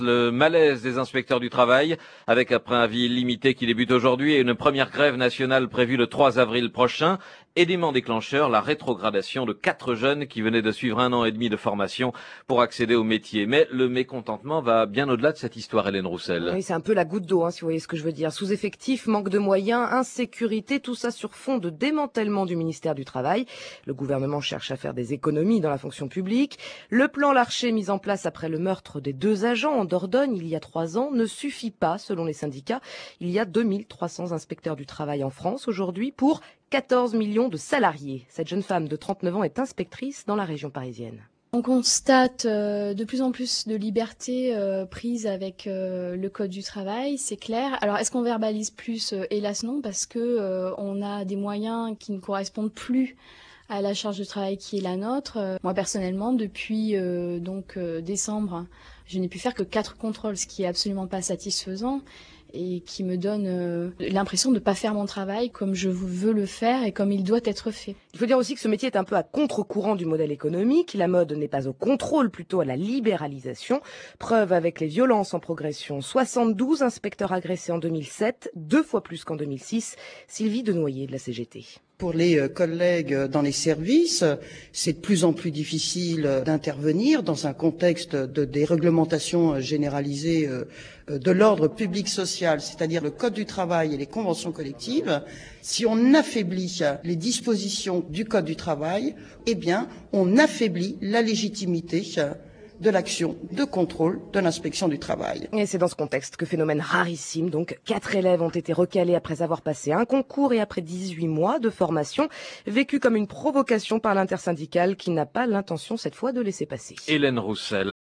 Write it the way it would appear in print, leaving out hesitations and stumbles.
Le malaise des inspecteurs du travail, avec un préavis limité qui débute aujourd'hui et une première grève nationale prévue le 3 avril prochain. Élément déclencheur, la rétrogradation de 4 jeunes qui venaient de suivre 1 an et demi de formation pour accéder au métier. Mais le mécontentement va bien au-delà de cette histoire, Hélène Roussel. Oui, c'est un peu la goutte d'eau, si vous voyez ce que je veux dire. Sous-effectif, manque de moyens, insécurité, tout ça sur fond de démantèlement du ministère du Travail. Le gouvernement cherche à faire des économies dans la fonction publique. Le plan Larcher mis en place après le meurtre des 2 agents en Dordogne il y a 3 ans ne suffit pas, selon les syndicats. Il y a 2300 inspecteurs du travail en France aujourd'hui pour 14 millions de salariés. Cette jeune femme de 39 ans est inspectrice dans la région parisienne. On constate de plus en plus de liberté prise avec le code du travail, c'est clair. Alors est-ce qu'on verbalise plus? Hélas non, parce que on a des moyens qui ne correspondent plus à la charge de travail qui est la nôtre. Moi personnellement, depuis décembre, je n'ai pu faire que 4 contrôles, ce qui est absolument pas satisfaisant et qui me donne l'impression de ne pas faire mon travail comme je veux le faire et comme il doit être fait. Il faut dire aussi que ce métier est un peu à contre-courant du modèle économique. La mode n'est pas au contrôle, plutôt à la libéralisation. Preuve avec les violences en progression. 72 inspecteurs agressés en 2007, 2 fois plus qu'en 2006. Sylvie Denoyer de la CGT. Pour les collègues dans les services, c'est de plus en plus difficile d'intervenir dans un contexte de déréglementation généralisée de l'ordre public social, c'est-à-dire le code du travail et les conventions collectives. Si on affaiblit les dispositions du code du travail, eh bien, on affaiblit la légitimité de l'action de contrôle de l'inspection du travail. Et c'est dans ce contexte que, phénomène rarissime, donc 4 élèves ont été recalés après avoir passé un concours et après 18 mois de formation, vécu comme une provocation par l'intersyndicale qui n'a pas l'intention cette fois de laisser passer. Hélène Roussel.